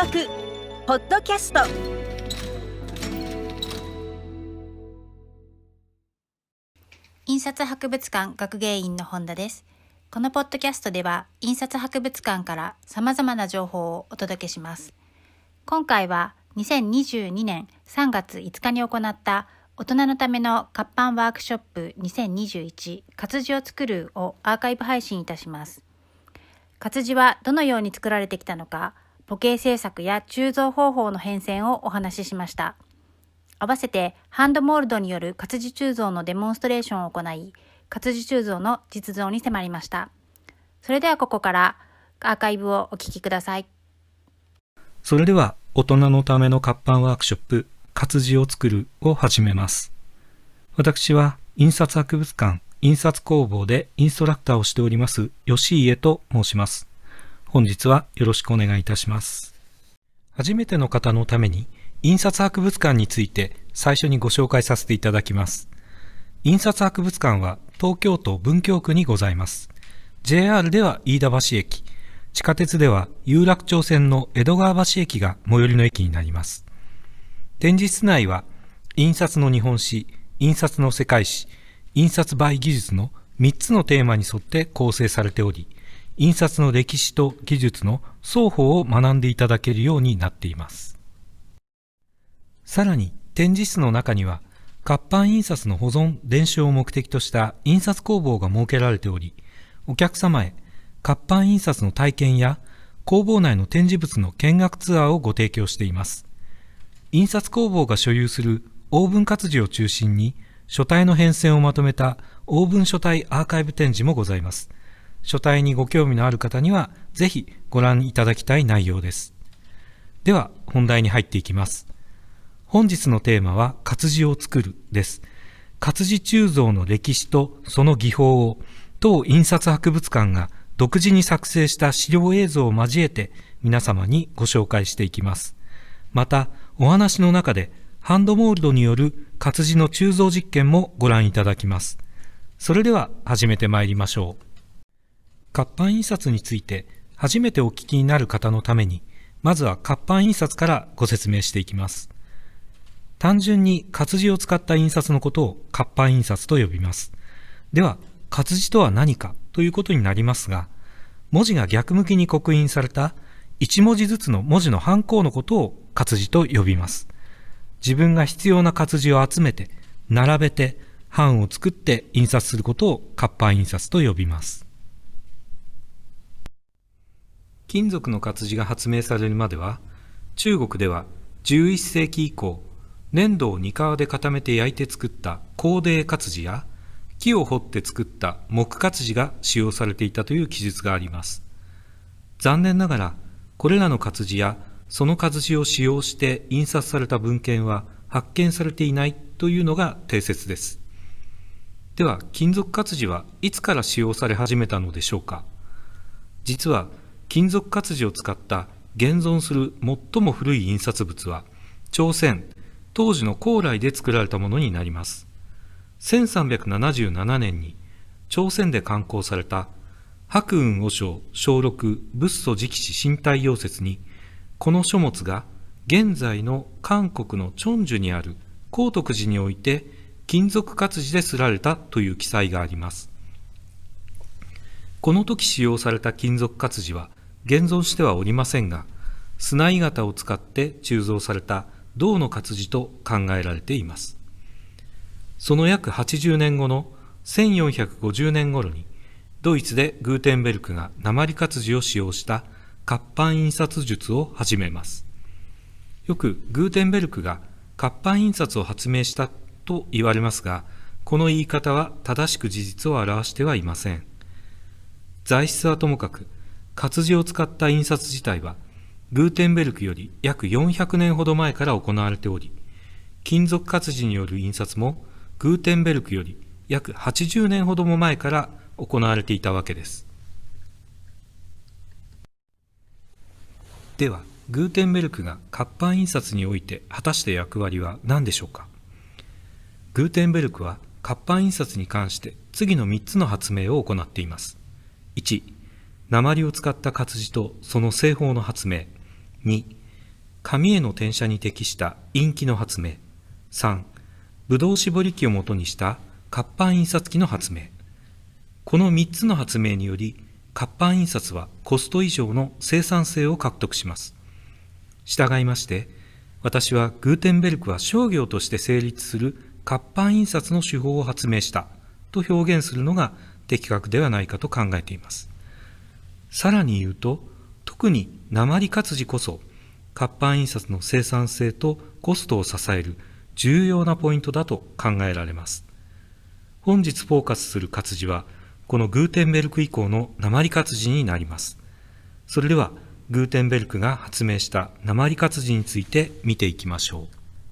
録ポッドキャスト。 印刷博物館学芸員の本田です。このポッドキャストでは印刷博物館からさまざまな情報をお届けします。今回は2022年3月5日に行った大人のための活版ワークショップ2021活字を作るをアーカイブ配信いたします。活字はどのように作られてきたのか、模型制作や鋳造方法の変遷をお話ししました。合わせてハンドモールドによる活字鋳造のデモンストレーションを行い、活字鋳造の実像に迫りました。それではここからアーカイブをお聞きください。 それでは大人のための活版ワークショップ活字を作るを始めます。私は印刷博物館印刷工房でインストラクターをしております吉家と申します。本日はよろしくお願いいたします。初めての方のために印刷博物館について最初にご紹介させていただきます。印刷博物館は東京都文京区にございます。JR では飯田橋駅、地下鉄では有楽町線の江戸川橋駅が最寄りの駅になります。展示室内は印刷の日本史、印刷の世界史、印刷媒技術の3つのテーマに沿って構成されており、印刷の歴史と技術の双方を学んでいただけるようになっています。さらに展示室の中には活版印刷の保存・伝承を目的とした印刷工房が設けられており、お客様へ活版印刷の体験や工房内の展示物の見学ツアーをご提供しています。印刷工房が所有するオーブン活字を中心に書体の変遷をまとめたオーブン書体アーカイブ展示もございます。書体にご興味のある方にはぜひご覧いただきたい内容です。では本題に入っていきます。本日のテーマは活字を作るです。活字鋳造の歴史とその技法を当印刷博物館が独自に作成した資料映像を交えて皆様にご紹介していきます。またお話の中でハンドモールドによる活字の鋳造実験もご覧いただきます。それでは始めてまいりましょう。活版印刷について初めてお聞きになる方のために、まずは活版印刷からご説明していきます。単純に活字を使った印刷のことを活版印刷と呼びます。では活字とは何かということになりますが、文字が逆向きに刻印された1文字ずつの文字の版行のことを活字と呼びます。自分が必要な活字を集めて並べて版を作って印刷することを活版印刷と呼びます。金属の活字が発明されるまでは、中国では11世紀以降、粘土を煮皮で固めて焼いて作った工泥活字や木を彫って作った木活字が使用されていたという記述があります。残念ながらこれらの活字やその活字を使用して印刷された文献は発見されていないというのが定説です。では金属活字はいつから使用され始めたのでしょうか。実は金属活字を使った現存する最も古い印刷物は朝鮮、当時の高麗で作られたものになります。1377年に朝鮮で刊行された白雲和尚小録仏祖直史身体要説に、この書物が現在の韓国のチョンジュにある光徳寺において金属活字で刷られたという記載があります。この時使用された金属活字は現存してはおりませんが、砂鋳型を使って鋳造された銅の活字と考えられています。その約80年後の1450年頃に、ドイツでグーテンベルクが鉛活字を使用した活版印刷術を始めます。よくグーテンベルクが活版印刷を発明したと言われますが、この言い方は正しく事実を表してはいません。材質はともかく、活字を使った印刷自体はグーテンベルクより約400年ほど前から行われており、金属活字による印刷もグーテンベルクより約80年ほども前から行われていたわけです。ではグーテンベルクが活版印刷において果たした役割は何でしょうか。グーテンベルクは活版印刷に関して次の3つの発明を行っています。1、鉛を使った活字とその製法の発明。2、 紙への転写に適したインキの発明。3、ブドウ絞り機をもとにした活版印刷機の発明。この3つの発明により、活版印刷はコスト以上の生産性を獲得します。従いまして、私はグーテンベルクは商業として成立する活版印刷の手法を発明したと表現するのが的確ではないかと考えています。さらに言うと、特に鉛活字こそ活版印刷の生産性とコストを支える重要なポイントだと考えられます。本日フォーカスする活字は、このグーテンベルク以降の鉛活字になります。それでは、グーテンベルクが発明した鉛活字について見ていきましょう。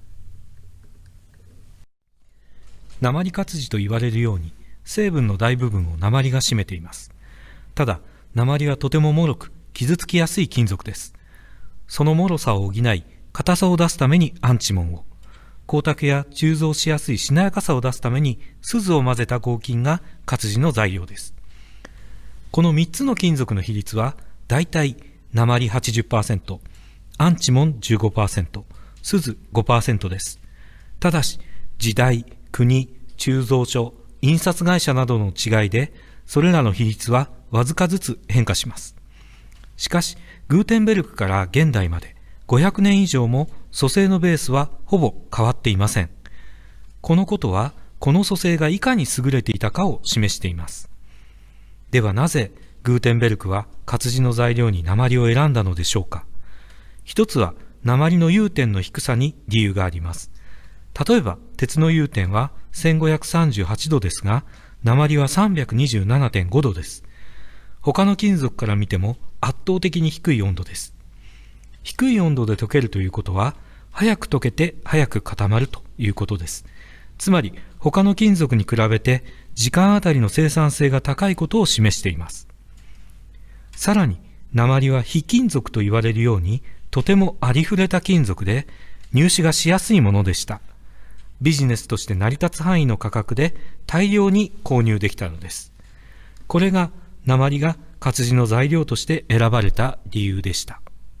鉛活字と言われるように、成分の大部分を鉛が占めています。ただ、鉛はとても脆く、傷つきやすい金属です。その脆さを補い、硬さを出すためにアンチモンを、光沢や鋳造しやすいしなやかさを出すために錫を混ぜた合金が活字の材料です。この3つの金属の比率はだいたい鉛 80%、アンチモン 15%、錫 5% です。ただし、時代、国、鋳造所、印刷会社などの違いで、それらの比率はわずかずつ変化します。しかし、グーテンベルクから現代まで500年以上も組成のベースはほぼ変わっていません。このことは、この組成がいかに優れていたかを示しています。ではなぜ、グーテンベルクは活字の材料に鉛を選んだのでしょうか。一つは、鉛の融点の低さに理由があります。例えば、鉄の融点は1538度ですが、鉛は 327.5 度です。他の金属から見ても圧倒的に低い温度です。低い温度で溶けるということは、早く溶けて早く固まるということです。つまり、他の金属に比べて時間あたりの生産性が高いことを示しています。さらに、鉛は非金属と言われるように、とてもありふれた金属で、入手がしやすいものでした。ビジネスとして成り立つ範囲の価格で大量に購入できたのです。これが、鉛が活字の材料として選ばれた理由でした。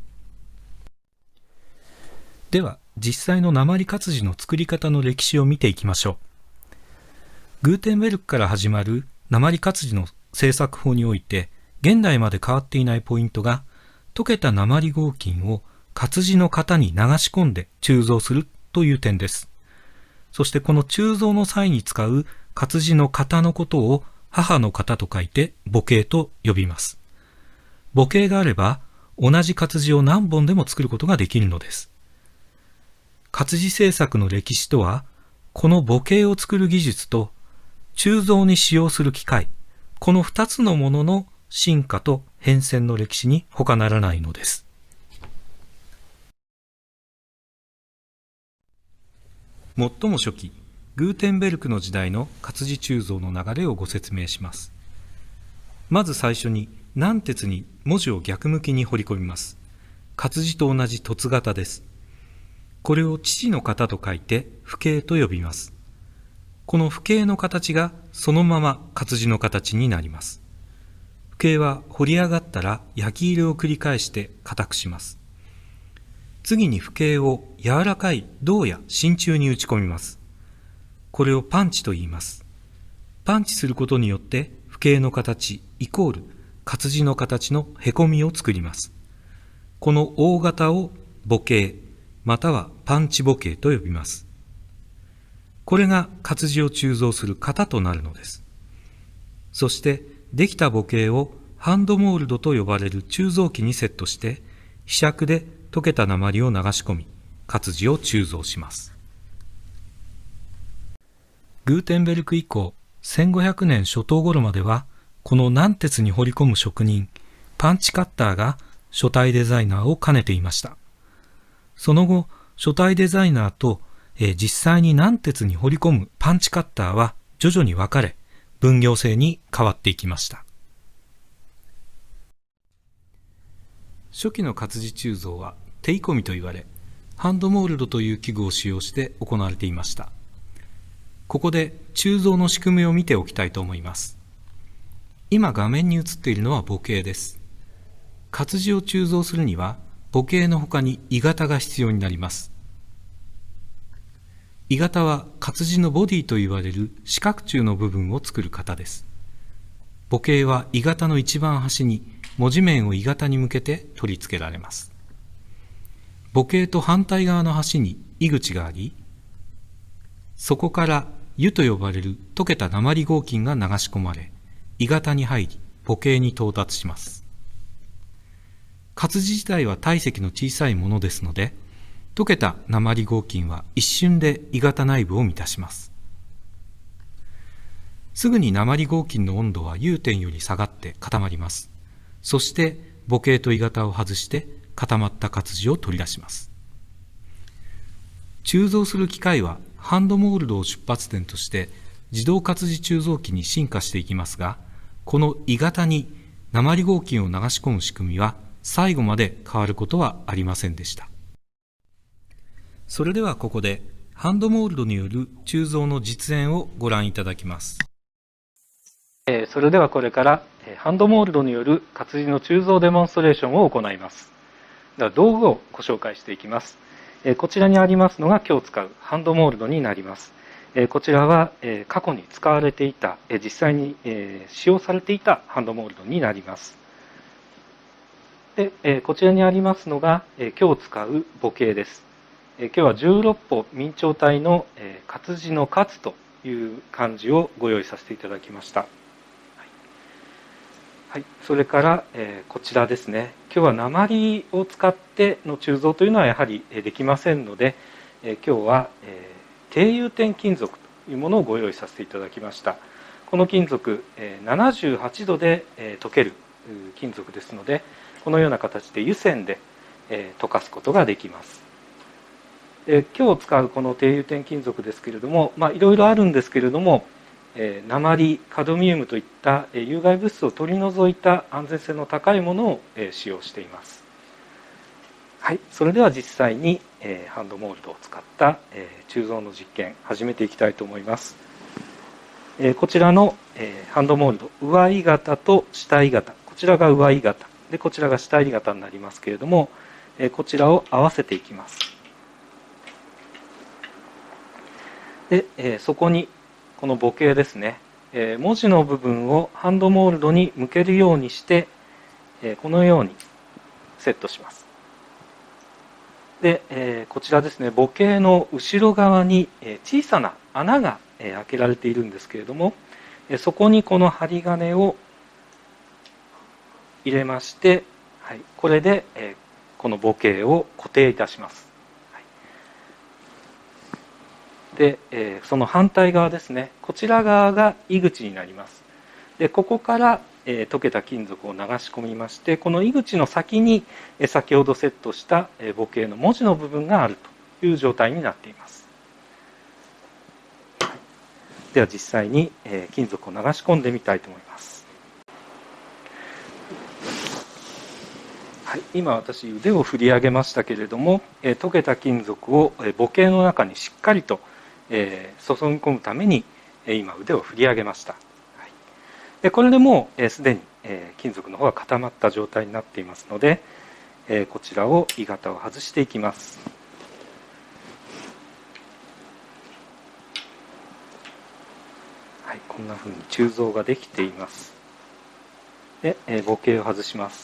では、実際の鉛活字の作り方の歴史を見ていきましょう。グーテンベルクから始まる鉛活字の製作法において、現代まで変わっていないポイントが、溶けた鉛合金を活字の型に流し込んで鋳造するという点です。そしてこの鋳造の際に使う活字の型のことを母の型と書いて母型と呼びます。母型があれば同じ活字を何本でも作ることができるのです。活字製作の歴史とは、この母型を作る技術と鋳造に使用する機械、この2つのものの進化と変遷の歴史に他ならないのです。最も初期、グーテンベルクの時代の活字鋳造の流れをご説明します。まず最初に軟鉄に文字を逆向きに彫り込みます。活字と同じ凸型です。これを父の型と書いて父型と呼びます。この父型の形がそのまま活字の形になります。父型は彫り上がったら焼き入れを繰り返して硬くします。次に父型を柔らかい銅や真鍮に打ち込みます。これをパンチと言います。パンチすることによって父型の形イコール活字の形のへこみを作ります。この大型を母型またはパンチ母型と呼びます。これが活字を鋳造する型となるのです。そしてできた母型をハンドモールドと呼ばれる鋳造機にセットしてひしゃくで溶けた鉛を流し込み活字を鋳造します。グーテンベルク以降1500年初頭頃まではこの軟鉄に彫り込む職人パンチカッターが書体デザイナーを兼ねていました。その後書体デザイナーと実際に軟鉄に彫り込むパンチカッターは徐々に分かれ分業制に変わっていきました。初期の活字鋳造は手鋳込みと言われ、ハンドモールドという器具を使用して行われていました。ここで鋳造の仕組みを見ておきたいと思います。今画面に映っているのは母型です。活字を鋳造するには母型の他に鋳型が必要になります。鋳型は活字のボディといわれる四角柱の部分を作る型です。母型は鋳型の一番端に文字面を鋳型に向けて取り付けられます。母型と反対側の端に鋳口があり、そこから湯と呼ばれる溶けた鉛合金が流し込まれ、鋳型に入り母型に到達します。活字自体は体積の小さいものですので、溶けた鉛合金は一瞬で鋳型内部を満たします。すぐに鉛合金の温度は融点より下がって固まります。そして母型と鋳型を外して固まった活字を取り出します。鋳造する機械はハンドモールドを出発点として自動活字鋳造機に進化していきますが、この鋳型に鉛合金を流し込む仕組みは最後まで変わることはありませんでした。それではここでハンドモールドによる鋳造の実演をご覧いただきます。 それではこれからハンドモールドによる活字の鋳造デモンストレーションを行います。では道具をご紹介していきます。こちらにありますのが今日使うハンドモールドになります。こちらは過去に使われていた、実際に使用されていたハンドモールドになります。で、こちらにありますのが今日使う母型です。今日は16歩明朝体の活字の活という漢字をご用意させていただきました。はい、それから、こちらですね。今日は鉛を使っての鋳造というのはやはりできませんので、今日は低融点金属というものをご用意させていただきました。この金属、78度で溶ける金属ですので、このような形で湯煎で溶かすことができます。今日使うこの低融点金属ですけれども、いろいろあるんですけれども、鉛、カドミウムといった有害物質を取り除いた安全性の高いものを使用しています。はい、それでは実際にハンドモールドを使った鋳造の実験始めていきたいと思います。こちらのハンドモールド、上鋳型と下鋳型、こちらが上鋳型でこちらが下鋳型になりますけれども、こちらを合わせていきます。で、そこにこの母型ですね、文字の部分をハンドモールドに向けるようにして、このようにセットします。で、こちらですね、母型の後ろ側に小さな穴が開けられているんですけれども、そこにこの針金を入れまして、はい、これでこの母型を固定いたします。で、その反対側ですね、こちら側が鋳口になります。で、ここから溶けた金属を流し込みまして、この鋳口の先に先ほどセットした母型の文字の部分があるという状態になっています。では実際に金属を流し込んでみたいと思います。はい、今私腕を振り上げましたけれども、溶けた金属を母型の中にしっかりと注ぎ込むために今腕を振り上げました。でこれでもうすでに金属の方が固まった状態になっていますので、こちらを鋳型を外していきます。はい、こんなふうに鋳造ができています。で母型を外します。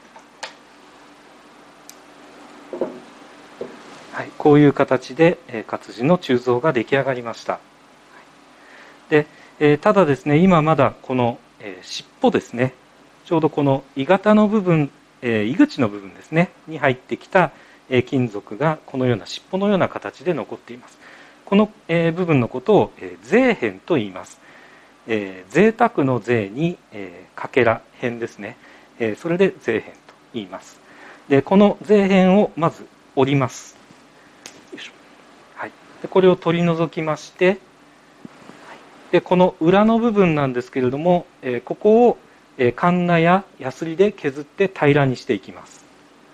はい、こういう形で活字の鋳造が出来上がりました。でただですね、今まだこの尻尾ですね、ちょうどこの鋳型の部分、鋳口の部分ですねに入ってきた金属がこのような尻尾のような形で残っています。この部分のことを税片と言います。贅沢の税にかけら片ですね。それで税片と言います。でこの税片をまず折ります。はい、でこれを取り除きまして、でこの裏の部分なんですけれども、ここをカンナやヤスリで削って平らにしていきます。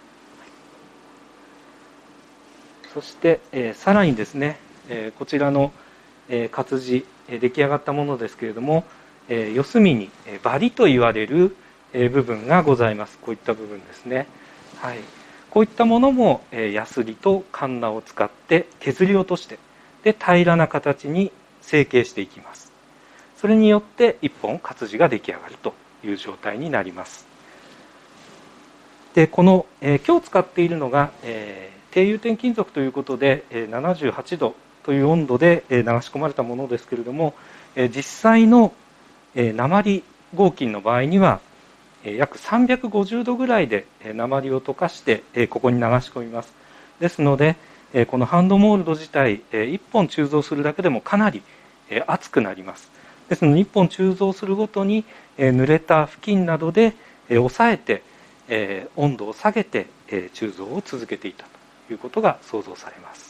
そして、さらにですね、こちらの活字出来上がったものですけれども、四隅にバリと言われる部分がございます。こういった部分ですね。はい、 こういったものもヤスリとカンナを使って削り落として、で平らな形に成形していきます。それによって一本活字が出来上がるという状態になります。でこの、今日使っているのが、低融点金属ということで、78度という温度で流し込まれたものですけれども、実際の鉛合金の場合には約350度ぐらいで鉛を溶かしてここに流し込みます。ですのでこのハンドモールド自体1本鋳造するだけでもかなり熱くなります。ですので1本鋳造するごとに濡れた布巾などで抑えて温度を下げて鋳造を続けていたということが想像されます。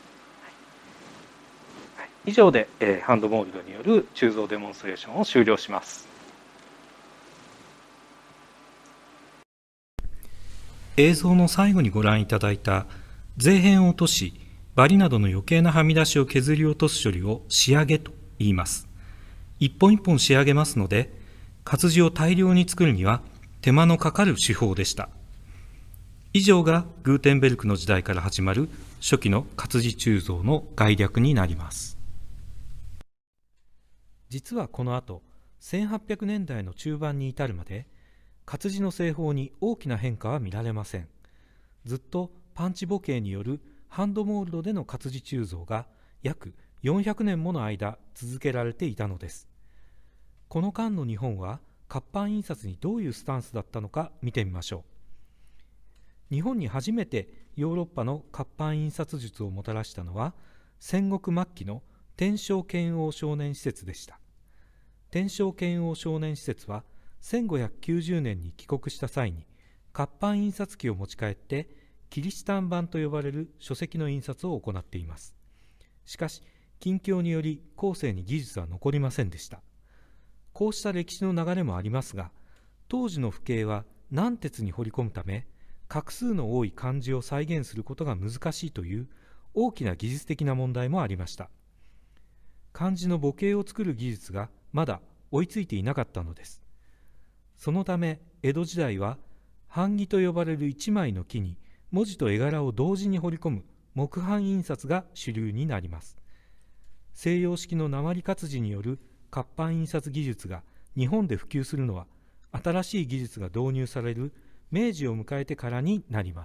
以上でハンドモールドによる鋳造デモンストレーションを終了します。 映像の最後にご覧いただいた税辺を落とし、バリなどの余計なはみ出しを削り落とす処理を仕上げと言います。一本一本仕上げますので、活字を大量に作るには手間のかかる手法でした。以上がグーテンベルクの時代から始まる初期の活字鋳造の概略になります。実はこの後、1800年代の中盤に至るまで、活字の製法に大きな変化は見られません。ずっとパンチ母型によるハンドモールドでの活字鋳造が約400年もの間続けられていたのです。この間の日本は活版印刷にどういうスタンスだったのか見てみましょう。日本に初めてヨーロッパの活版印刷術をもたらしたのは戦国末期の天正遣欧少年使節でした。天正遣欧少年使節は1590年に帰国した際に活版印刷機を持ち帰ってキリシタン版と呼ばれる書籍の印刷を行っています。しかし禁教により後世に技術は残りませんでした。こうした歴史の流れもありますが、当時の父兄は軟鉄に彫り込むため画数の多い漢字を再現することが難しいという大きな技術的な問題もありました。漢字の母型を作る技術がまだ追いついていなかったのです。そのため江戸時代は版木と呼ばれる一枚の木に文字と絵柄を同時に彫り込む木版印刷が主流になります。西洋式の鉛活字による活版印刷技術が日本で普及するのは新しい技術が導入される明治を迎えてからになります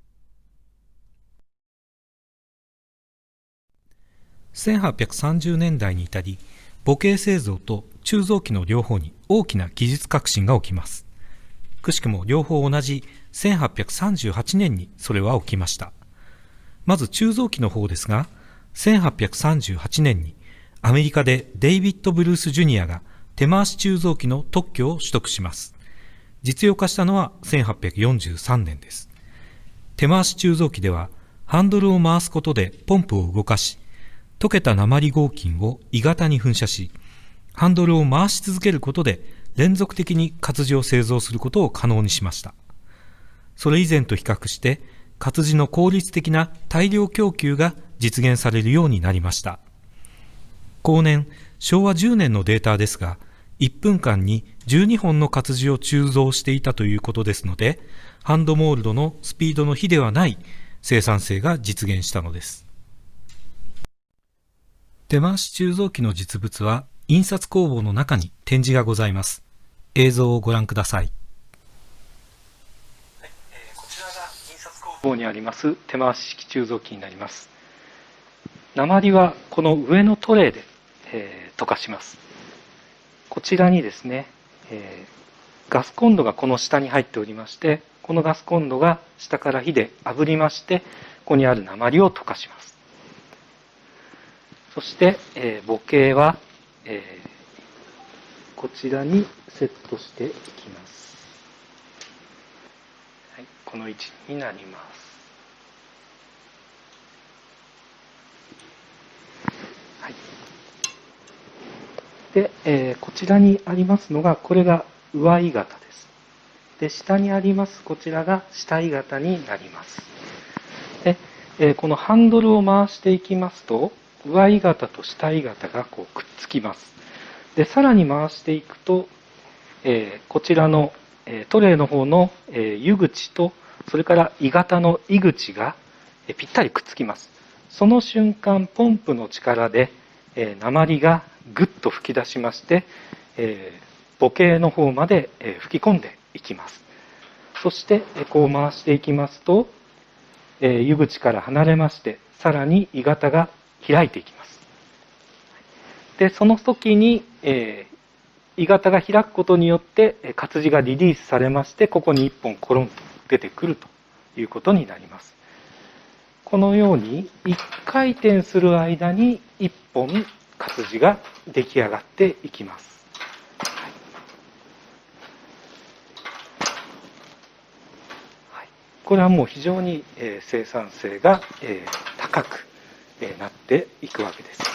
。1830年代に至り、母型製造と鋳造機の両方に大きな技術革新が起きます。くしくも両方同じ1838年にそれは起きました。まず鋳造機の方ですが、1838年にアメリカでデイビッド・ブルース・ジュニアが手回し鋳造機の特許を取得します。実用化したのは1843年です。手回し鋳造機ではハンドルを回すことでポンプを動かし、溶けた鉛合金を鋳型に噴射し、ハンドルを回し続けることで連続的に活字を製造することを可能にしました。それ以前と比較して活字の効率的な大量供給が実現されるようになりました。後年、昭和10年のデータですが、1分間に12本の活字を鋳造していたということですので、ハンドモールドのスピードの比ではない生産性が実現したのです。手回し鋳造機の実物は印刷工房の中に展示がございます。映像をご覧ください。 こちらが印刷工房にあります手回し式鋳造機になります。鉛はこの上のトレイで、溶かします。こちらにですね、ガスコンロがこの下に入っておりまして、このガスコンロが下から火で炙りまして、ここにある鉛を溶かします。そして、母型は、こちらにセットしていきます。はい、この位置になります。はい、で、こちらにありますのが、これが上鋳型です。で、下にありますこちらが下鋳型になります。で、このハンドルを回していきますと、上鋳型と下鋳型がこうくっつきます。で、さらに回していくと、こちらのトレイの方の湯口とそれから鋳型の鋳口がぴったりくっつきます。その瞬間、ポンプの力で鉛がぐっと吹き出しまして、母型の方まで吹き込んでいきます。そしてこう回していきますと、湯口から離れまして、さらに鋳型が開いていきます。で、その時に鋳型が開くことによって活字がリリースされまして、ここに1本コロンと出てくるということになります。このように1回転する間に1本活字が出来上がっていきます。これはもう非常に生産性が高くなっていくわけです。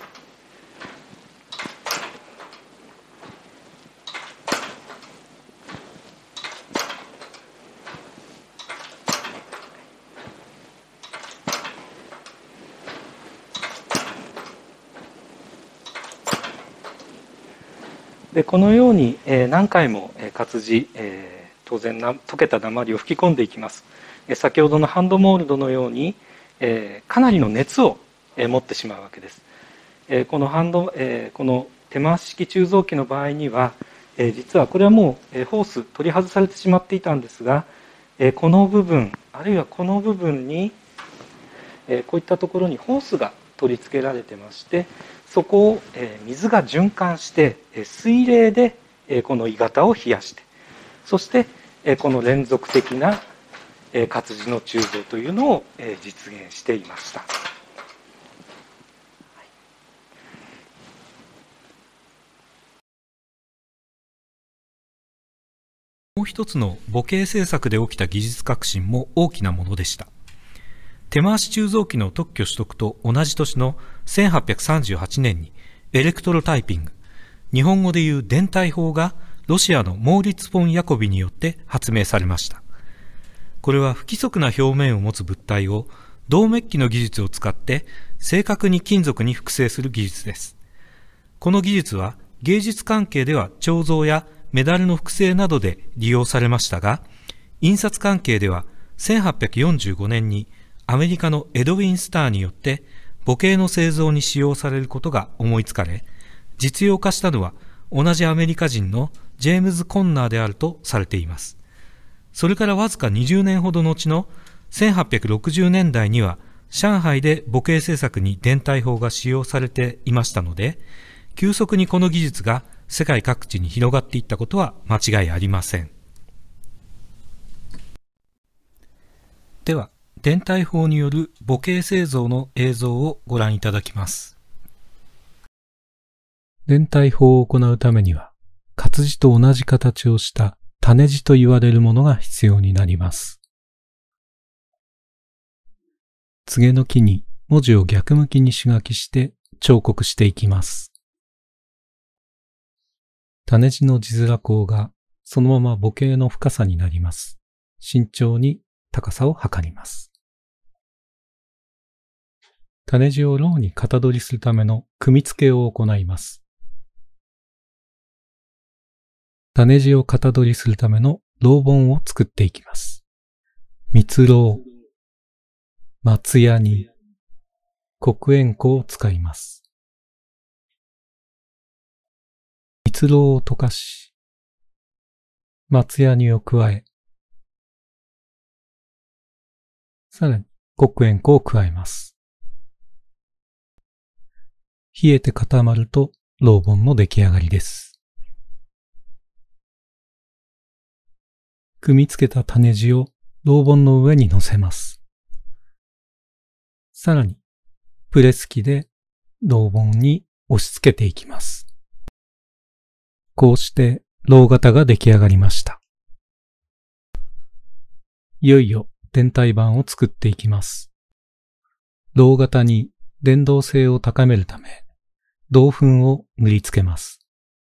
でこのように何回も活字当然溶けた鉛を吹き込んでいきます。先ほどのハンドモールドのようにかなりの熱を持ってしまうわけです。この手回し式鋳造機の場合には実はこれはもうホース取り外されてしまっていたんですが、この部分あるいはこの部分にこういったところにホースが取り付けられてまして、そこを水が循環して水冷でこの鋳型を冷やして、そしてこの連続的な活字の鋳造というのを実現していました。 もう一つの母型製作で起きた技術革新も大きなものでした。手回し鋳造機の特許取得と同じ年の1838年にエレクトロタイピング、日本語でいう電体法がロシアのモーリッツ・フォン・ヤコビによって発明されました。これは不規則な表面を持つ物体を銅メッキの技術を使って正確に金属に複製する技術です。この技術は芸術関係では彫像やメダルの複製などで利用されましたが、印刷関係では1845年にアメリカのエドウィン・スターによって母型の製造に使用されることが思いつかれ、実用化したのは同じアメリカ人のジェームズ・コンナーであるとされています。それからわずか20年ほど後の1860年代には上海で母型製作に電体法が使用されていましたので、急速にこの技術が世界各地に広がっていったことは間違いありません。では、電体法による母型製造の映像をご覧いただきます。電体法を行うためには、活字と同じ形をした種字と言われるものが必要になります。柘植の木に文字を逆向きに手書きして彫刻していきます。種字の字面項がそのまま母型の深さになります。慎重に高さを測ります。種字をろうに型取りするための組み付けを行います。種字を型取りするためのろう本を作っていきます。蜜ろう、松ヤニ、黒鉛粉を使います。蜜ろうを溶かし、松ヤニを加え、さらに黒鉛粉を加えます。冷えて固まるとろう本の出来上がりです。組み付けた種字をろう本の上に乗せます。さらにプレス機でろう本に押し付けていきます。こうしてろう型が出来上がりました。いよいよ電体板を作っていきます。ろう型に伝導性を高めるため、銅粉を塗りつけます。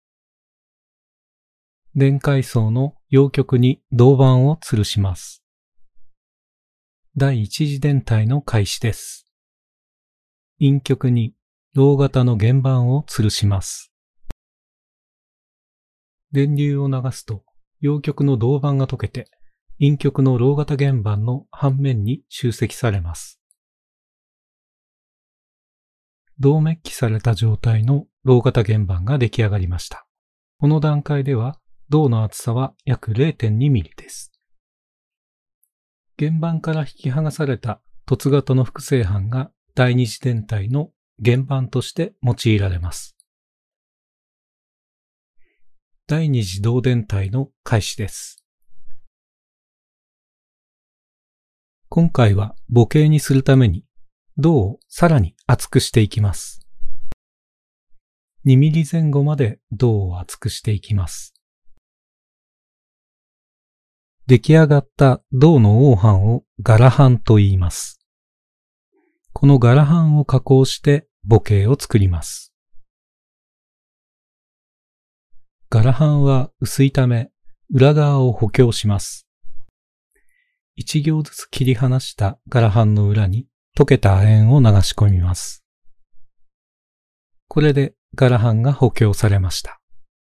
電解層の陽極に銅板を吊るします。第一次電体の開始です。陰極にろう型の原板を吊るします。電流を流すと陽極の銅板が溶けて陰極のロー型原板の半面に集積されます。銅メッキされた状態のロー型原板が出来上がりました。この段階では銅の厚さは約 0.2 ミリです。原板から引き剥がされた凸型の複製板が第二次電体の原板として用いられます。第二次銅電体の開始です。今回は母型にするために銅をさらに厚くしていきます。2ミリ前後まで銅を厚くしていきます。出来上がった銅の黄板を柄板と言います。この柄板を加工して母型を作ります。柄板は薄いため裏側を補強します。1行ずつ切り離した柄板の裏に溶けた亜鉛を流し込みます。これで柄板が補強されました。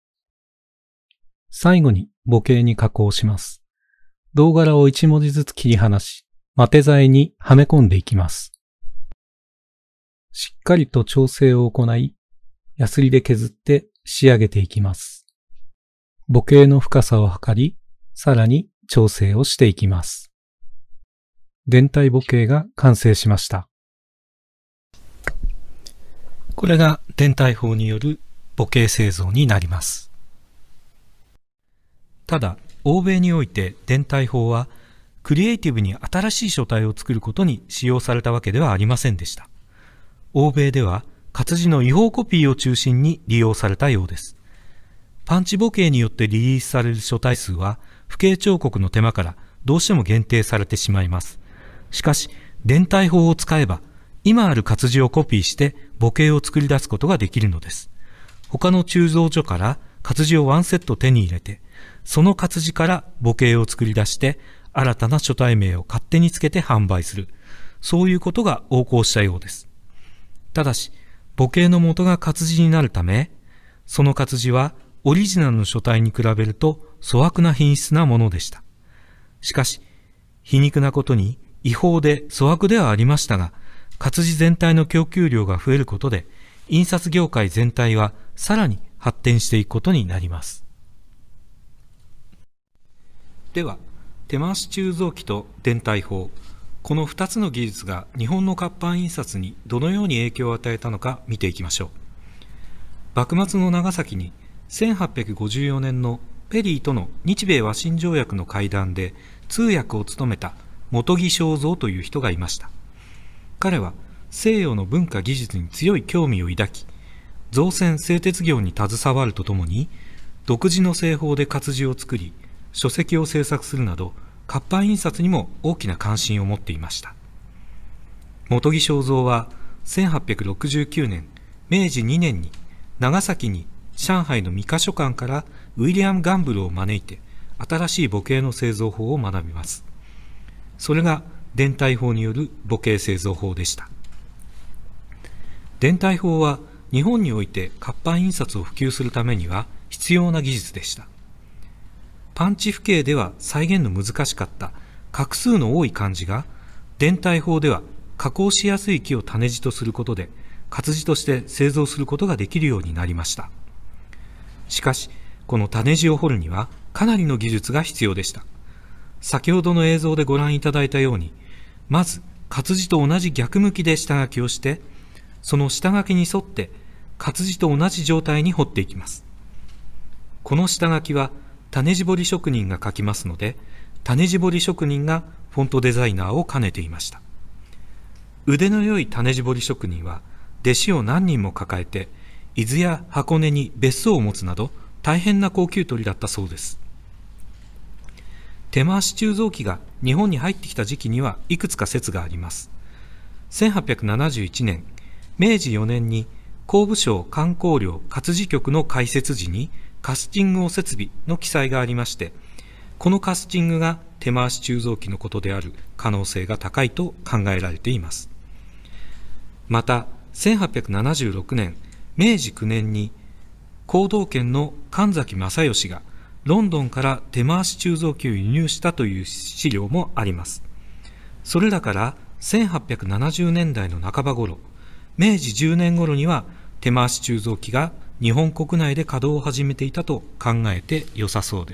最後に母型に加工します。銅柄を1文字ずつ切り離し、マテ材にはめ込んでいきます。しっかりと調整を行い、ヤスリで削って仕上げていきます。母型の深さを測り、さらに調整をしていきます。電体母型が完成しました。 これが電体法による母型製造になります。ただ、欧米において電体法はクリエイティブに新しい書体を作ることに使用されたわけではありませんでした。欧米では活字の違法コピーを中心に利用されたようです。パンチ母型によってリリースされる書体数は不形彫刻の手間からどうしても限定されてしまいます。しかし、電体法を使えば今ある活字をコピーして母型を作り出すことができるのです。他の鋳造所から活字をワンセット手に入れて、その活字から母型を作り出して新たな書体名を勝手につけて販売する。そういうことが横行したようです。ただし、母型の元が活字になるため、その活字はオリジナルの書体に比べると粗悪な品質なものでした。しかし、皮肉なことに違法で粗悪ではありましたが、活字全体の供給量が増えることで、印刷業界全体はさらに発展していくことになります。では、手回し鋳造機と電体法、この2つの技術が日本の活版印刷にどのように影響を与えたのか見ていきましょう。幕末の長崎に1854年のペリーとの日米和親条約の会談で通訳を務めた本木正三という人がいました。彼は西洋の文化技術に強い興味を抱き、造船製鉄業に携わるとともに、独自の製法で活字を作り、書籍を制作するなど、活版印刷にも大きな関心を持っていました。本木正三は1869年、明治2年に長崎に上海の美華書館からウィリアム・ガンブルを招いて、新しい母型の製造法を学びます。それが電体法による母型製造法でした。電体法は日本において活版印刷を普及するためには必要な技術でした。パンチ符形では再現の難しかった画数の多い漢字が、電体法では加工しやすい木を種字とすることで活字として製造することができるようになりました。しかし、この種字を彫るにはかなりの技術が必要でした。先ほどの映像でご覧いただいたように、まず活字と同じ逆向きで下書きをして、その下書きに沿って活字と同じ状態に彫っていきます。この下書きは種字彫り職人が書きますので、種字彫り職人がフォントデザイナーを兼ねていました。腕の良い種字彫り職人は弟子を何人も抱えて、伊豆や箱根に別荘を持つなど大変な高級取りだったそうです。手回し鋳造機が日本に入ってきた時期にはいくつか説があります。1871年、明治4年に工部省観光領活字局の開設時にカスティングを設備の記載がありまして、このカスティングが手回し鋳造機のことである可能性が高いと考えられています。また、1876年、明治9年に講道県の神崎正義がロンドンから手回し鋳造機を輸入したという資料もあります。それらから1870年代の半ば頃、明治10年頃には手回し鋳造機が日本国内で稼働を始めていたと考えて良さそうです。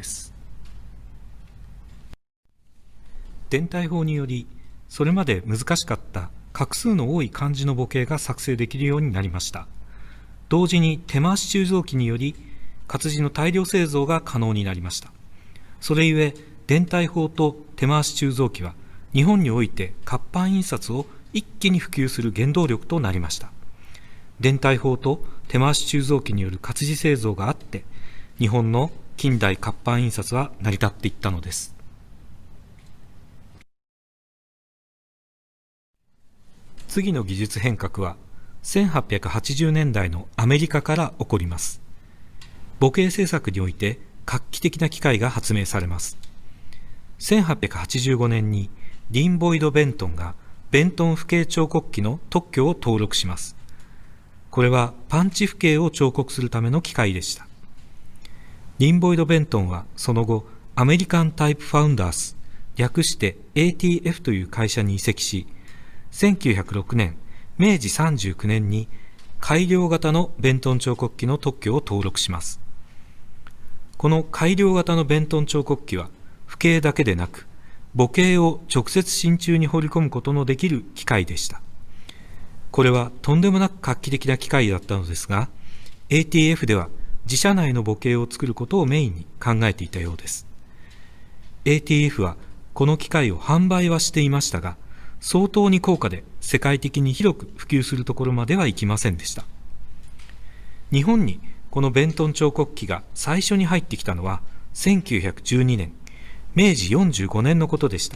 電体法により、それまで難しかった画数の多い漢字の母型が作成できるようになりました。同時に手回し鋳造機により活字の大量製造が可能になりました。それゆえ電体法と手回し鋳造機は日本において活版印刷を一気に普及する原動力となりました。電体法と手回し鋳造機による活字製造があって日本の近代活版印刷は成り立っていったのです。次の技術変革は1880年代のアメリカから起こります。母型制作において画期的な機械が発明されます。1885年にリンボイド・ベントンがベントン符形彫刻機の特許を登録します。これはパンチ符形を彫刻するための機械でした。リンボイド・ベントンはその後アメリカンタイプファウンダース、略して ATF という会社に移籍し、1906年、明治39年に改良型のベントン彫刻機の特許を登録します。この改良型のベントン彫刻機は符形だけでなく母型を直接真鍮に彫り込むことのできる機械でした。これはとんでもなく画期的な機械だったのですが、 ATF では自社内の母型を作ることをメインに考えていたようです。 ATF はこの機械を販売はしていましたが、相当に高価で世界的に広く普及するところまではいきませんでした。日本にこのベントン彫刻機が最初に入ってきたのは1912年、明治45年のことでした。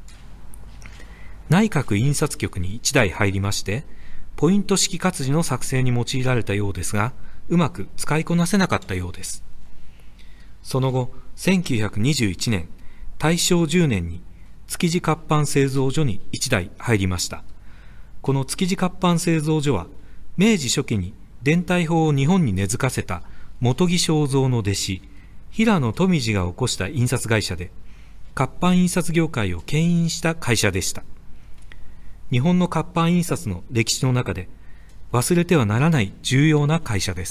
内閣印刷局に1台入りまして、ポイント式活字の作成に用いられたようですが、うまく使いこなせなかったようです。その後、1921年、大正10年に築地活版製造所に1台入りました。この築地活版製造所は、明治初期に電体法を日本に根付かせた本木正蔵の弟子、平野富次が起こした印刷会社で、活版印刷業界を牽引した会社でした。日本の活版印刷の歴史の中で忘れてはならない重要な会社です。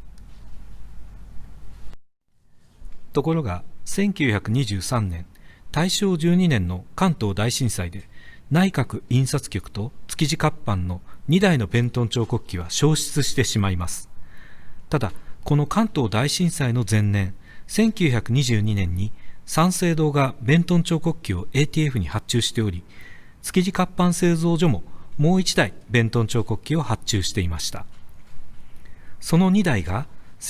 ところが1923年、大正12年の関東大震災で内閣印刷局と築地活版の2台のベントン彫刻機は消失してしまいます。ただ、この関東大震災の前年、1922年に三省堂がベントン彫刻機を ATF に発注しており、築地活版製造所ももう1台ベントン彫刻機を発注していました。その2台が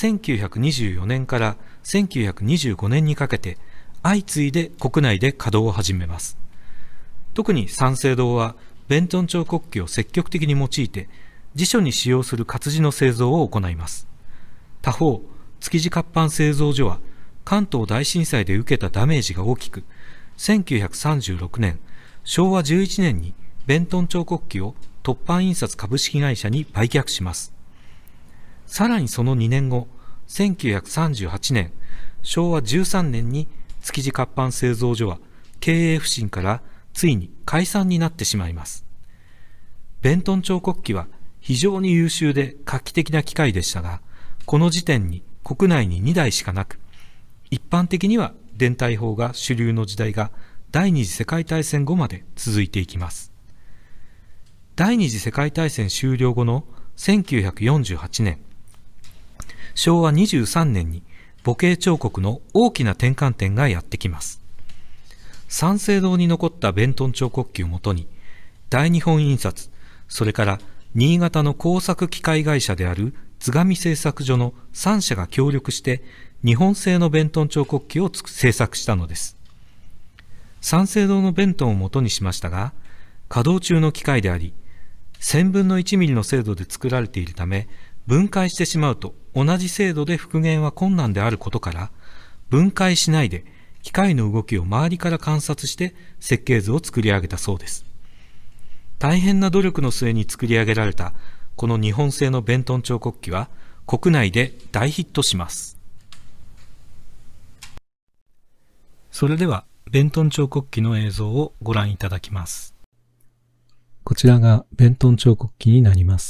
1924年から1925年にかけて相次いで国内で稼働を始めます。特に三省堂はベントン彫刻機を積極的に用いて辞書に使用する活字の製造を行います。他方、築地活版製造所は関東大震災で受けたダメージが大きく、1936年、昭和11年にベントン彫刻機を凸版印刷株式会社に売却します。さらにその2年後、1938年、昭和13年に築地活版製造所は経営不振からついに解散になってしまいます。ベントン彫刻機は非常に優秀で画期的な機械でしたが、この時点に国内に2台しかなく、一般的には電体法が主流の時代が第二次世界大戦後まで続いていきます。第二次世界大戦終了後の1948年、昭和23年に母型彫刻の大きな転換点がやってきます。三省堂に残ったベントン彫刻機をもとに、大日本印刷、それから新潟の工作機械会社である津上製作所の3社が協力して日本製のベントン彫刻機を製作したのです。三省堂のベントンをもとにしましたが、稼働中の機械であり、1000分の1ミリの精度で作られているため、分解してしまうと同じ精度で復元は困難であることから、分解しないで機械の動きを周りから観察して設計図を作り上げたそうです。大変な努力の末に作り上げられたこの日本製のベントン彫刻機は国内で大ヒットします。 それではベントン彫刻機の映像をご覧いただきます。こちらがベントン彫刻機になります。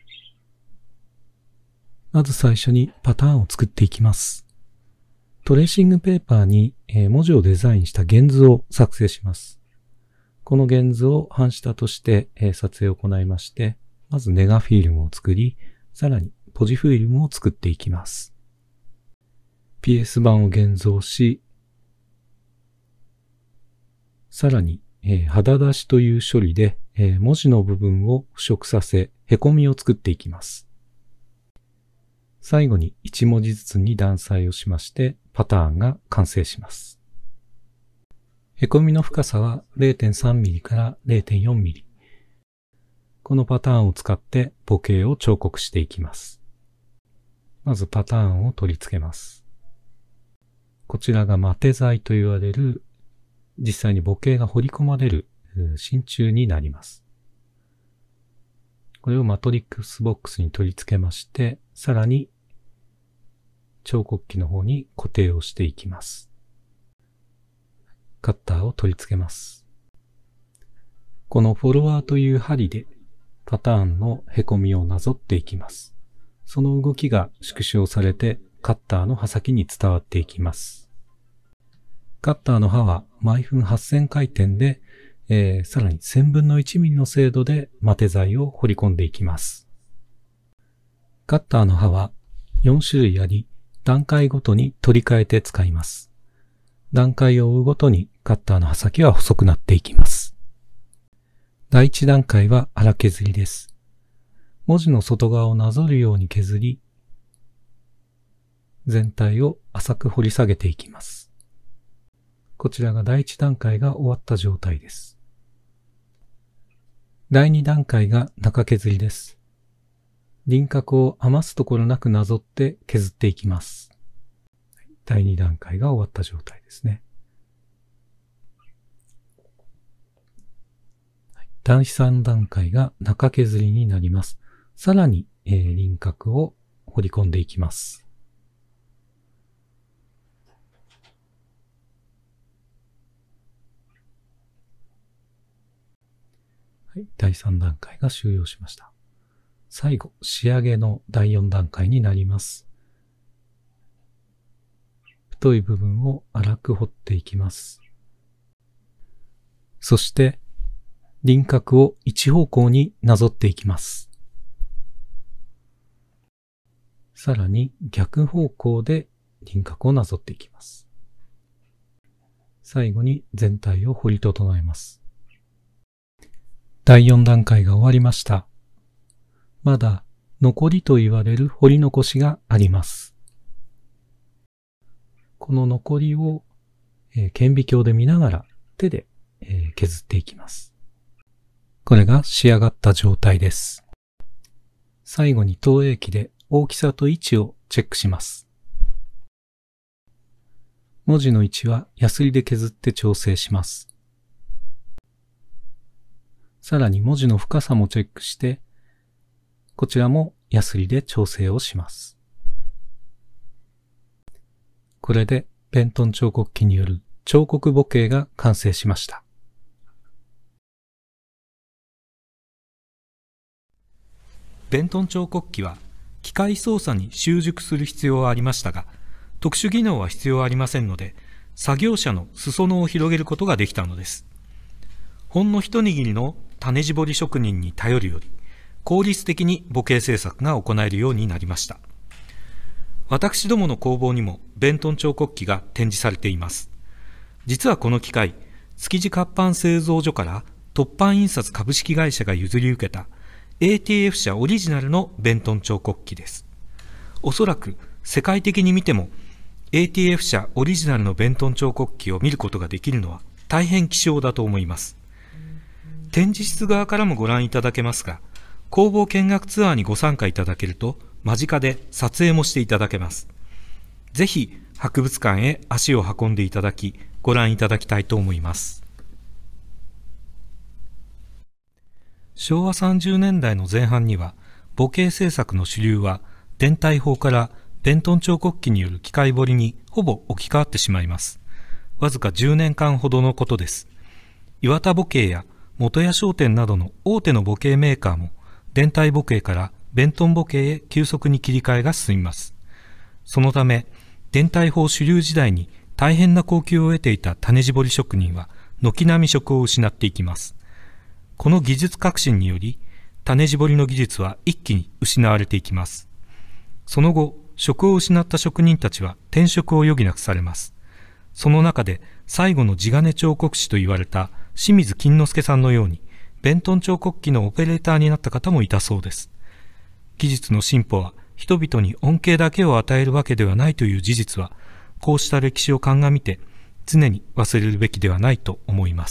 まず最初にパターンを作っていきます。トレーシングペーパーに文字をデザインした原図を作成します。この原図を半下として撮影を行いまして、まずネガフィルムを作り、さらにポジフィルムを作っていきます。PS 版を現像し、さらに肌出しという処理で文字の部分を腐食させ、へこみを作っていきます。最後に1文字ずつに断裁をしまして、パターンが完成します。へこみの深さは 0.3 ミリから 0.4 ミリ。このパターンを使って模型を彫刻していきます。まずパターンを取り付けます。こちらがマテ材と言われる、実際に模型が彫り込まれる真鍮になります。これをマトリックスボックスに取り付けまして、さらに彫刻機の方に固定をしていきます。カッターを取り付けます。このフォロワーという針でパターンのへこみをなぞっていきます。その動きが縮小されてカッターの刃先に伝わっていきます。カッターの刃は毎分8000回転で、さらに1000分の1ミリの精度でマテ材を彫り込んでいきます。カッターの刃は4種類あり、段階ごとに取り替えて使います。段階を追うごとにカッターの刃先は細くなっていきます。第1段階は粗削りです。文字の外側をなぞるように削り、全体を浅く掘り下げていきます。こちらが第1段階が終わった状態です。第2段階が中削りです。輪郭を余すところなくなぞって削っていきます。第2段階が終わった状態ですね。第3段階が中削りになります。さらに、輪郭を彫り込んでいきます。はい、第3段階が終了しました。最後、仕上げの第4段階になります。太い部分を粗く彫っていきます。そして、輪郭を一方向になぞっていきます。さらに逆方向で輪郭をなぞっていきます。最後に全体を彫り整えます。第4段階が終わりました。まだ残りと言われる彫り残しがあります。この残りを顕微鏡で見ながら手で削っていきます。これが仕上がった状態です。最後に投影機で大きさと位置をチェックします。文字の位置はヤスリで削って調整します。さらに文字の深さもチェックして、こちらもヤスリで調整をします。これでベントン彫刻機による彫刻模型が完成しました。 ベントン彫刻機は機械操作に習熟する必要はありましたが、特殊技能は必要ありませんので、作業者の裾野を広げることができたのです。ほんの一握りの種絞り職人に頼るより、効率的に模型制作が行えるようになりました。私どもの工房にもベントン彫刻機が展示されています。実はこの機械、築地活版製造所から凸版印刷株式会社が譲り受けたATF 社オリジナルのベントン彫刻機です。おそらく世界的に見ても ATF 社オリジナルのベントン彫刻機を見ることができるのは大変希少だと思います。展示室側からもご覧いただけますが、工房見学ツアーにご参加いただけると間近で撮影もしていただけます。ぜひ博物館へ足を運んでいただき、ご覧いただきたいと思います。昭和30年代の前半には、模型制作の主流は電体法からベントン彫刻機による機械彫りにほぼ置き換わってしまいます。 わずか10年間ほどのことです。岩田母系や元谷商店などの大手の母系メーカーも電体母系からベントン母系へ急速に切り替えが進みます。そのため、電体法主流時代に大変な高級を得ていた種絞り職人は軒並み職を失っていきます。この技術革新により、種絞りの技術は一気に失われていきます。その後、職を失った職人たちは転職を余儀なくされます。その中で最後の地金彫刻師と言われた清水金之助さんのように、ベントン彫刻機のオペレーターになった方もいたそうです。技術の進歩は人々に恩恵だけを与えるわけではないという事実は、こうした歴史を鑑みて常に忘れるべきではないと思います。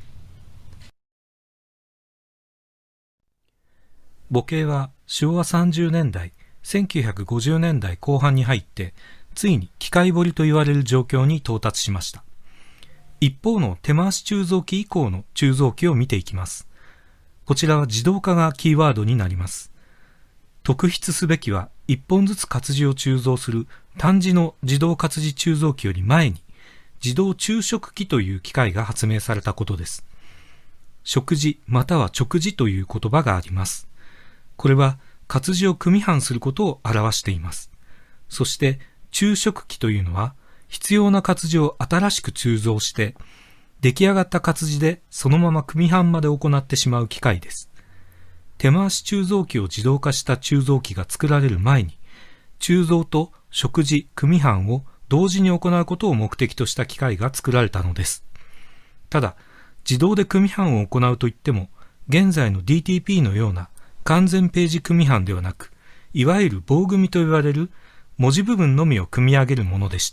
母系は昭和30年代、1950年代後半に入って、ついに機械彫りと言われる状況に到達しました。一方の手回し鋳造機以降の鋳造機を見ていきます。こちらは自動化がキーワードになります。特筆すべきは、一本ずつ活字を鋳造する単字の自動活字鋳造機より前に、自動鋳織機という機械が発明されたことです。織字または直字という言葉があります。これは活字を組版することを表しています。そして鋳織機というのは必要な活字を新しく鋳造して出来上がった活字でそのまま組版まで行ってしまう機械です。手回し鋳造機を自動化した鋳造機が作られる前に鋳造と織字、組版を同時に行うことを目的とした機械が作られたのです。ただ自動で組版を行うといっても現在の DTP のような完全ページ組版ではなく、いわゆる棒組と言われる文字部分のみを組み上げるものでした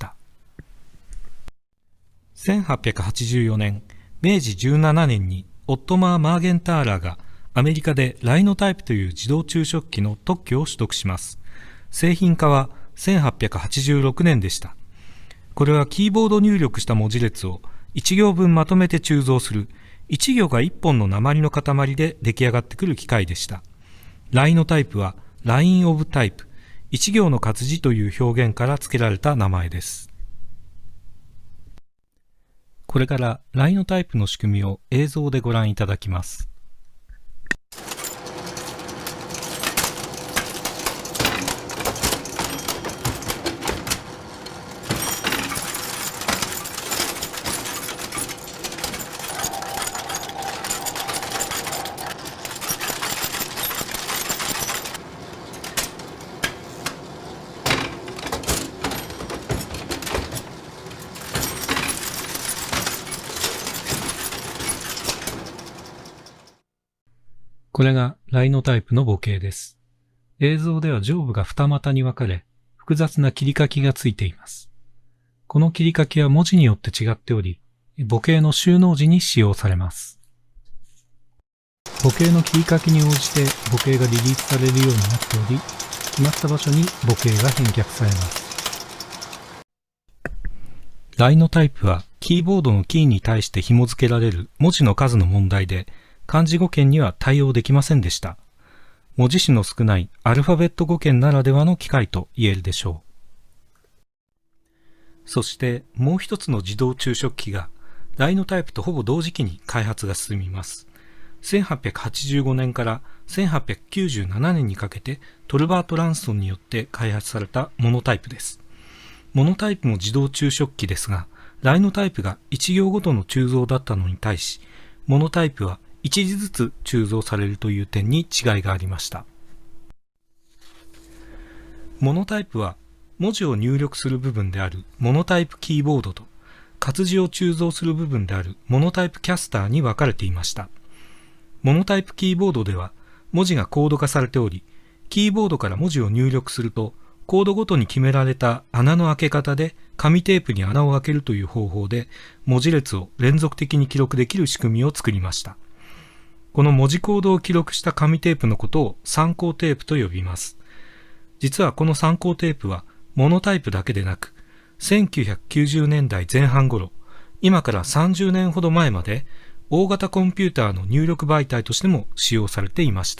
。1884年、明治17年にオットマー・マーゲンターラーがアメリカでライノタイプという自動鋳織機の特許を取得します。製品化は1886年でした。これはキーボード入力した文字列を1行分まとめて鋳造する1行が1本の鉛の塊で出来上がってくる機械でした。ライノタイプはラインオブタイプ、一行の活字という表現から付けられた名前です。これからライノタイプの仕組みを映像でご覧いただきます。これがライノタイプの母系です。映像では上部が二股に分かれ、複雑な切り欠きがついています。この切り欠きは文字によって違っており、母系の収納時に使用されます。母系の切り欠きに応じて母系がリリースされるようになっており、決まった場所に母系が返却されます。ライノタイプはキーボードのキーに対して紐付けられる文字の数の問題で、漢字語圏には対応できませんでした。文字数の少ないアルファベット語圏ならではの機械と言えるでしょう。そしてもう一つの自動鋳織機がライノタイプとほぼ同時期に開発が進みます。1885年から1897年にかけてトルバート・ランソンによって開発されたモノタイプです。モノタイプも自動鋳織機ですが、ライノタイプが1行ごとの鋳造だったのに対し、モノタイプは一字ずつ鋳造されるという点に違いがありました。モノタイプは文字を入力する部分であるモノタイプキーボードと活字を鋳造する部分であるモノタイプキャスターに分かれていました。モノタイプキーボードでは文字がコード化されており、キーボードから文字を入力するとコードごとに決められた穴の開け方で紙テープに穴を開けるという方法で文字列を連続的に記録できる仕組みを作りました。この文字コードを記録した紙テープのことを参考テープと呼びます。実はこの参考テープはモノタイプだけでなく、1990年代前半頃、今から30年ほど前まで大型コンピューターの入力媒体としても使用されていました。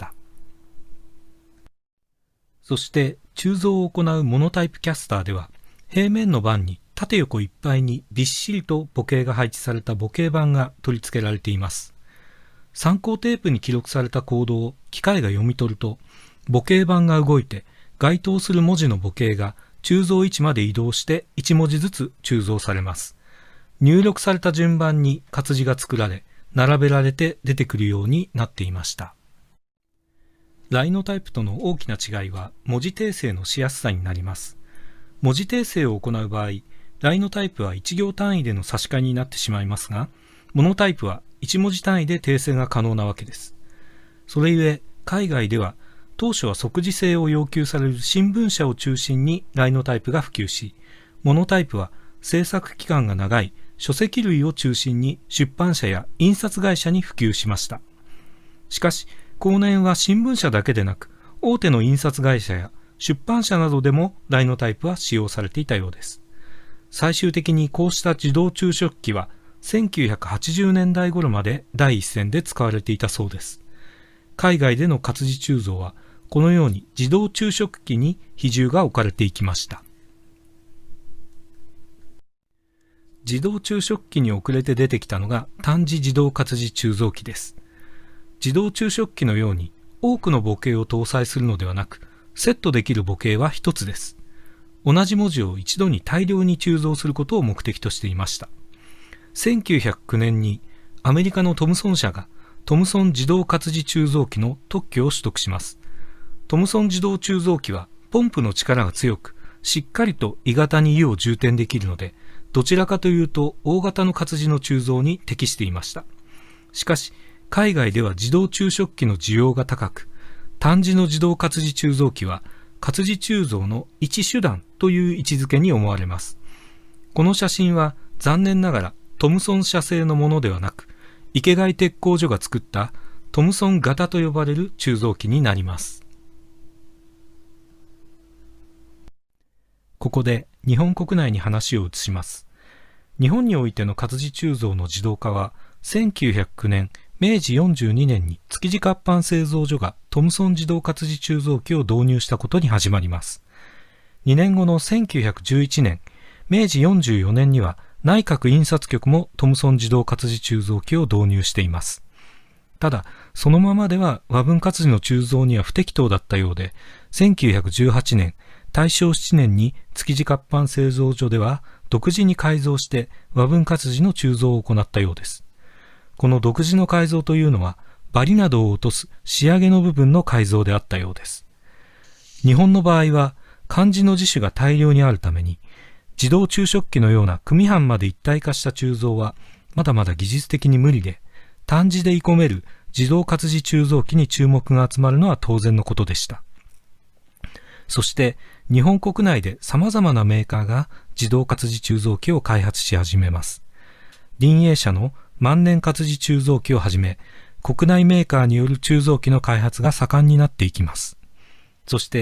そして鋳造を行うモノタイプキャスターでは、平面の盤に縦横いっぱいにびっしりと母型が配置された母型板が取り付けられています。参考テープに記録されたコードを機械が読み取ると、母型板が動いて該当する文字の母型が鋳造位置まで移動して1文字ずつ鋳造されます。入力された順番に活字が作られ、並べられて出てくるようになっていました。ライノタイプとの大きな違いは文字訂正のしやすさになります。文字訂正を行う場合、ライノタイプは1行単位での差し替えになってしまいますが、モノタイプは1文字単位で訂正が可能なわけです。それゆえ、海外では当初は即時性を要求される新聞社を中心にライノタイプが普及し、モノタイプは制作期間が長い書籍類を中心に出版社や印刷会社に普及しました。しかし、後年は新聞社だけでなく、大手の印刷会社や出版社などでもライノタイプは使用されていたようです。最終的にこうした自動注色機は1980年代頃まで第一線で使われていたそうです。海外での活字鋳造はこのように自動注色機に比重が置かれていきました。自動注色機に遅れて出てきたのが単字自動活字鋳造機です。自動注色機のように多くの母型を搭載するのではなく、セットできる母型は一つです。同じ文字を一度に大量に鋳造することを目的としていました。1909年にアメリカのトムソン社がトムソン自動活字鋳造機の特許を取得します。トムソン自動鋳造機はポンプの力が強く、しっかりと鋳型に湯を充填できるので、どちらかというと大型の活字の鋳造に適していました。しかし、海外では自動注色機の需要が高く、単字の自動活字鋳造機は活字鋳造の一手段という位置づけに思われます。この写真は残念ながらトムソン社製のものではなく、池貝鉄工所が作ったトムソン型と呼ばれる鋳造機になります。ここで日本国内に話を移します。日本においての活字鋳造の自動化は1909年明治42年に築地活版製造所がトムソン自動活字鋳造機を導入したことに始まります。2年後の1911年、明治44年には内閣印刷局もトムソン自動活字鋳造機を導入しています。ただ、そのままでは和文活字の鋳造には不適当だったようで、1918年、大正7年に築地活版製造所では独自に改造して和文活字の鋳造を行ったようです。この独自の改造というのは、バリなどを落とす仕上げの部分の改造であったようです。日本の場合は、漢字の字種が大量にあるために、自動注色機のような組版まで一体化した鋳造は、まだまだ技術的に無理で、単字で鋳込める自動活字鋳造機に注目が集まるのは当然のことでした。そして、日本国内で様々なメーカーが自動活字鋳造機を開発し始めます。林営社の万年活字鋳造機をはじめ、国内メーカーによる鋳造機の開発が盛んになっていきます。そして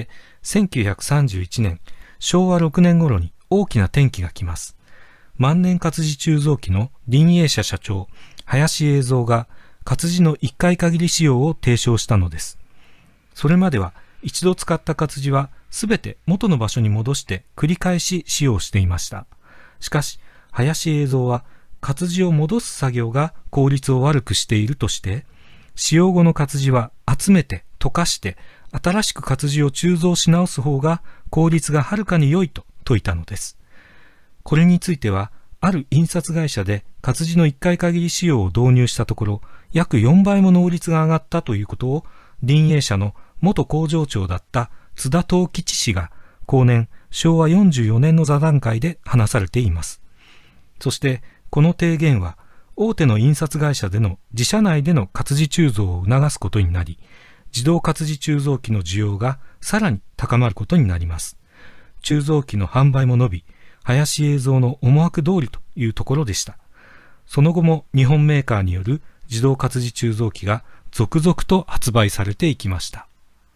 、1931年、昭和6年頃に大きな転機が来ます。万年活字鋳造機の林営社社長、林栄三が活字の一回限り使用を提唱したのです。それまでは一度使った活字はすべて元の場所に戻して繰り返し使用していました。しかし、林栄三は活字を戻す作業が効率を悪くしているとして、使用後の活字は集めて溶かして新しく活字を鋳造し直す方が効率がはるかに良いと説いたのです。これについては、ある印刷会社で活字の一回限り使用を導入したところ、約4倍も能率が上がったということを、林営社の元工場長だった津田藤吉氏が後年昭和44年の座談会で話されています。そして、この提言は、大手の印刷会社での自社内での活字鋳造を促すことになり、自動活字鋳造機の需要がさらに高まることになります。鋳造機の販売も伸び、林栄三の思惑通りというところでした。その後も日本メーカーによる自動活字鋳造機が続々と発売されていきました。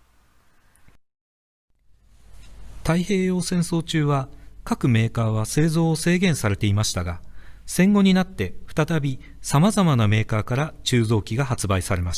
太平洋戦争中は各メーカーは製造を制限されていましたが、戦後になって再び様々なメーカーから鋳造機が発売されました。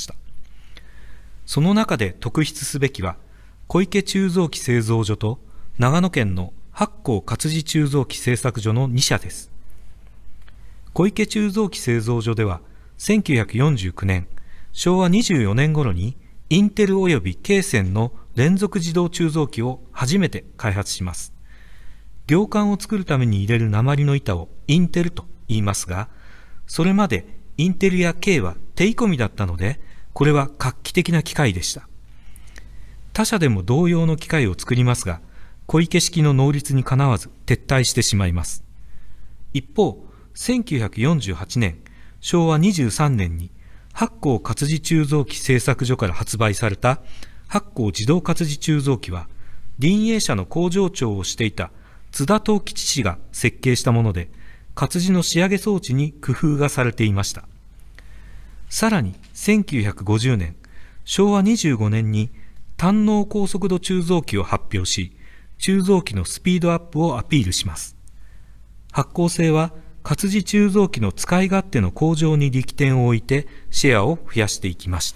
その中で特筆すべきは、小池鋳造機製造所と長野県の八甲活字鋳造機製作所の2社です。小池鋳造機製造所では、1949年、昭和24年頃にインテル及びケイセンの連続自動鋳造機を初めて開発します。行間を作るために入れる鉛の板をインテルと言いますが、それまでインテルやKは手込みだったので、これは画期的な機械でした。他社でも同様の機械を作りますが、小池式の能率にかなわず撤退してしまいます。一方、1948年、昭和23年に八甲活字鋳造機製作所から発売された八甲自動活字鋳造機は、林営社の工場長をしていた津田藤吉氏が設計したもので、活字の仕上げ装置に工夫がされていました。さらに1950年、昭和25年に単能高速度鋳造機を発表し、鋳造機のスピードアップをアピールします。八甲製は活字鋳造機の使い勝手の向上に力点を置いてシェアを増やしていきました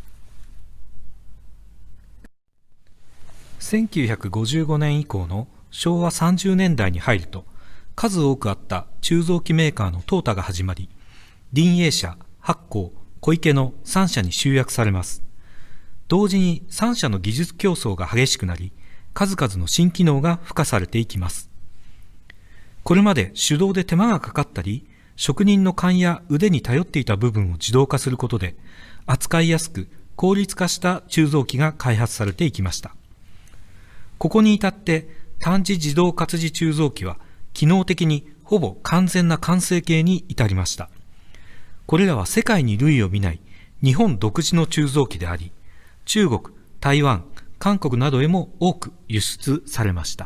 。1955年以降の昭和30年代に入ると、数多くあった鋳造機メーカーの淘汰が始まり、林営社、八甲、小池の3社に集約されます。同時に3社の技術競争が激しくなり、数々の新機能が付加されていきます。これまで手動で手間がかかったり、職人の勘や腕に頼っていた部分を自動化することで、扱いやすく効率化した鋳造機が開発されていきました。ここに至って単次自動活字鋳造機は機能的にほぼ完全な完成形に至りました。これらは世界に類を見ない日本独自の鋳造機であり、中国、台湾、韓国などへも多く輸出されました。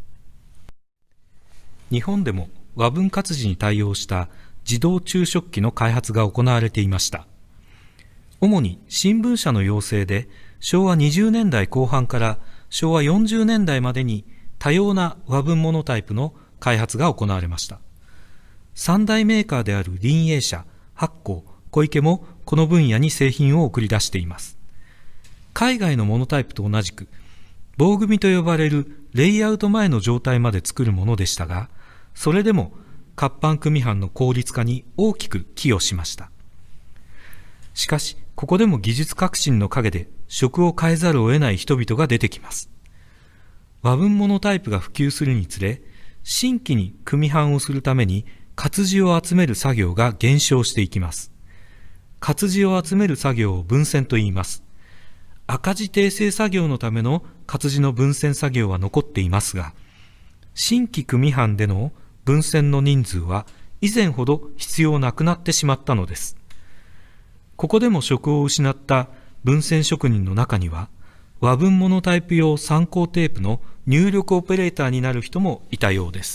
日本でも和文活字に対応した自動鋳織機の開発が行われていました。主に新聞社の要請で昭和20年代後半から昭和40年代までに多様な和文モノタイプの開発が行われました。三大メーカーである林営社、八甲、小池もこの分野に製品を送り出しています。海外のモノタイプと同じく、棒組と呼ばれるレイアウト前の状態まで作るものでしたが、それでも活版組版の効率化に大きく寄与しました。しかし、ここでも技術革新の陰で職を変えざるを得ない人々が出てきます。和文モノタイプが普及するにつれ、新規に組版をするために活字を集める作業が減少していきます。活字を集める作業を分線と言います。赤字訂正作業のための活字の分線作業は残っていますが、新規組版での分線の人数は以前ほど必要なくなってしまったのです。ここでも職を失った分線職人の中には、和文モノタイプ用参考テープの入力オペレーターになる人もいたようです。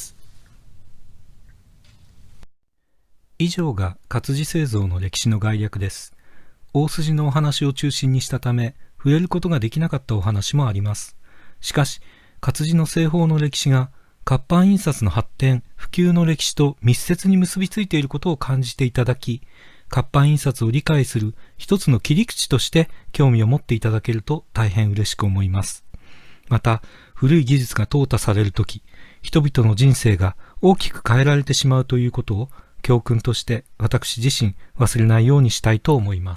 以上が活字製造の歴史の概略です。大筋のお話を中心にしたため、触れることができなかったお話もあります。しかし、活字の製法の歴史が活版印刷の発展、普及の歴史と密接に結びついていることを感じていただき、活版印刷を理解する一つの切り口として興味を持っていただけると大変嬉しく思います。また、古い技術が淘汰されるとき、人々の人生が大きく変えられてしまうということを教訓として私自身忘れないようにしたいと思います。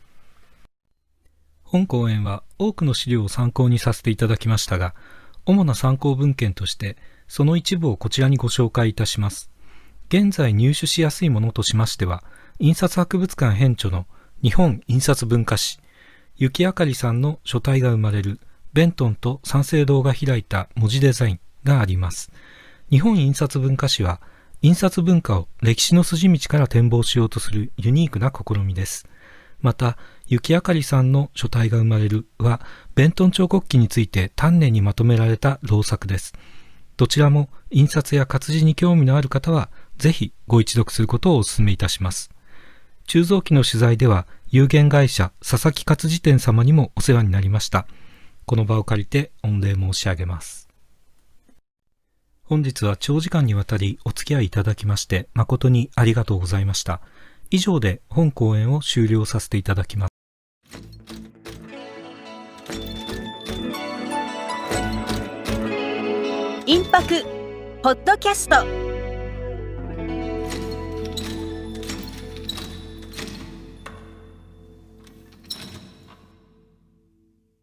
本講演は多くの資料を参考にさせていただきましたが、主な参考文献としてその一部をこちらにご紹介いたします。現在入手しやすいものとしましては、印刷博物館編著の日本印刷文化史、雪あかりさんの書体が生まれるベントンと三省堂が開いた文字デザインがあります。日本印刷文化史は、印刷文化を歴史の筋道から展望しようとするユニークな試みです。また、雪あかりさんの書体が生まれるは、ベントン彫刻機について丹念にまとめられた老作です。どちらも印刷や活字に興味のある方は、ぜひご一読することをお勧めいたします。鋳造機の取材では、有限会社佐々木活字店様にもお世話になりました。この場を借りて御礼申し上げます。本日は長時間にわたりお付き合いいただきまして誠にありがとうございました。以上で本講演を終了させていただきます。 印泊ポッドキャスト。